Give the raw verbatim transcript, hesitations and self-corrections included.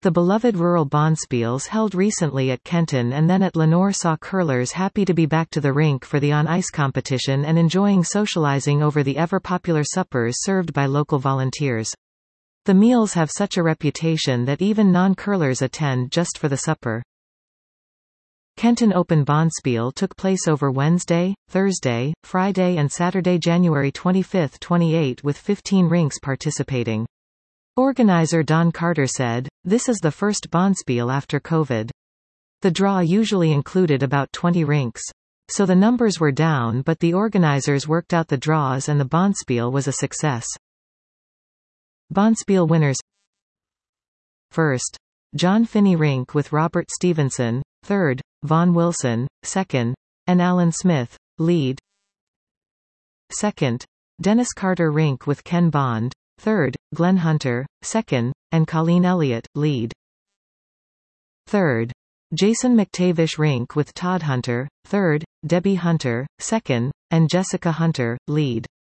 The beloved rural bonspiels held recently at Kenton and then at Lenoir saw curlers happy to be back to the rink for the on-ice competition and enjoying socializing over the ever-popular suppers served by local volunteers. The meals have such a reputation that even non-curlers attend just for the supper. Kenton Open Bonspiel took place over Wednesday, Thursday, Friday and Saturday, January twenty-fifth to twenty-eighth, with fifteen rinks participating. Organizer Don Carter said, "This is the first bonspiel after COVID. The draw usually included about twenty rinks. So the numbers were down, but the organizers worked out the draws and the bonspiel was a success." Bonspiel winners: First, John Finney Rink with Robert Stevenson; third, Vaughn Wilson; second, and Alan Smith, lead. Second, Dennis Carter Rink with Ken Bond; third, Glenn Hunter; second, and Colleen Elliott, lead. Third, Jason McTavish Rink with Todd Hunter; third, Debbie Hunter; second, and Jessica Hunter, lead.